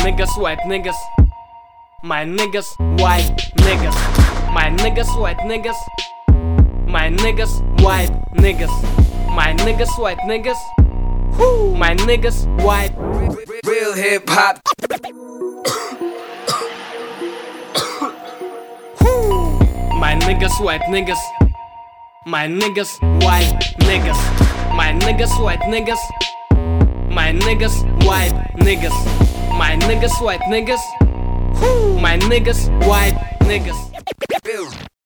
niggas white niggas. My niggas white niggas. My niggas white niggas. My niggas white niggas. My niggas white niggas. Whoo, my niggas white. Real hip hop. My niggas white niggas. My niggas white niggas. My niggas white niggas. My niggas white niggas. My niggas white niggas. My niggas white niggas.